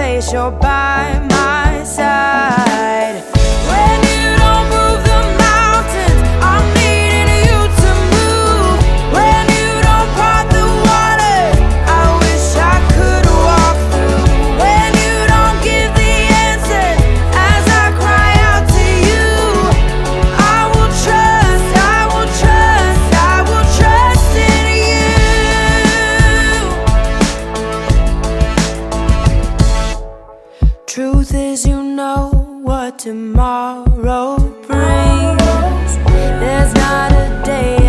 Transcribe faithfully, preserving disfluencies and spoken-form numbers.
place, you're by my side. When you don't move the mountains, I'm needing you to move. When you don't part the water, I wish I could walk through. When you don't give the answer as I cry out to you, I will trust, I will trust, I will trust in you. Truth is, you know what tomorrow brings. There's not a day